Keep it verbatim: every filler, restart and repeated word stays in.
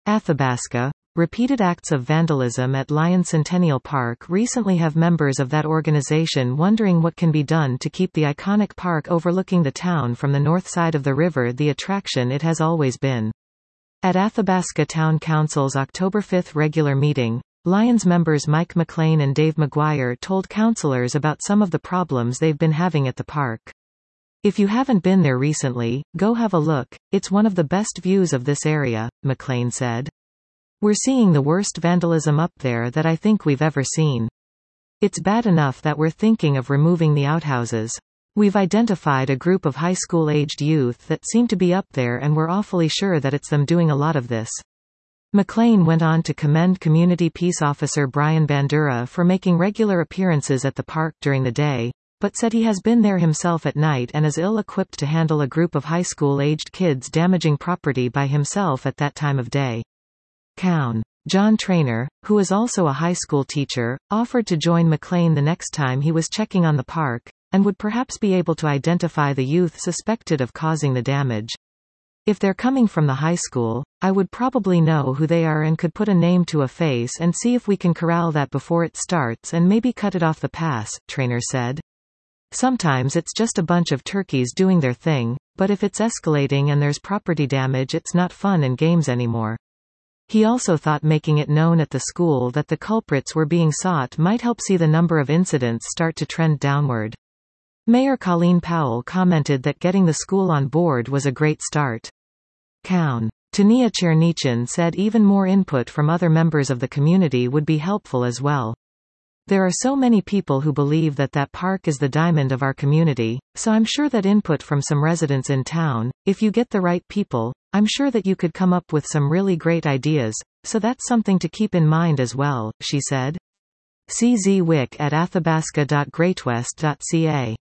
Athabasca. Repeated acts of vandalism at Lion Centennial Park recently have members of that organization wondering what can be done to keep the iconic park overlooking the town from the north side of the river the attraction it has always been. At Athabasca Town Council's October fifth regular meeting, Lions members Mike McLean and Dave McGuire told councilors about some of the problems they've been having at the park. "If you haven't been there recently, go have a look, it's one of the best views of this area," McLean said. "We're seeing the worst vandalism up there that I think we've ever seen. It's bad enough that we're thinking of removing the outhouses. We've identified a group of high school-aged youth that seem to be up there and we're awfully sure that it's them doing a lot of this." McLean went on to commend Community Peace Officer Brian Bandura for making regular appearances at the park during the day, but said he has been there himself at night and is ill-equipped to handle a group of high school-aged kids damaging property by himself at that time of day. Cown. John Trainer, who is also a high school teacher, offered to join McLean the next time he was checking on the park, and would perhaps be able to identify the youth suspected of causing the damage. "If they're coming from the high school, I would probably know who they are and could put a name to a face and see if we can corral that before it starts and maybe cut it off the pass," Trainer said. "Sometimes it's just a bunch of turkeys doing their thing, but if it's escalating and there's property damage it's not fun and games anymore." He also thought making it known at the school that the culprits were being sought might help see the number of incidents start to trend downward. Mayor Colleen Powell commented that getting the school on board was a great start. Cown. Tania Chernichin said even more input from other members of the community would be helpful as well. "There are so many people who believe that that park is the diamond of our community, so I'm sure that input from some residents in town, if you get the right people, I'm sure that you could come up with some really great ideas, so that's something to keep in mind as well," she said. C Z Wick at athabasca dot greatwest dot c a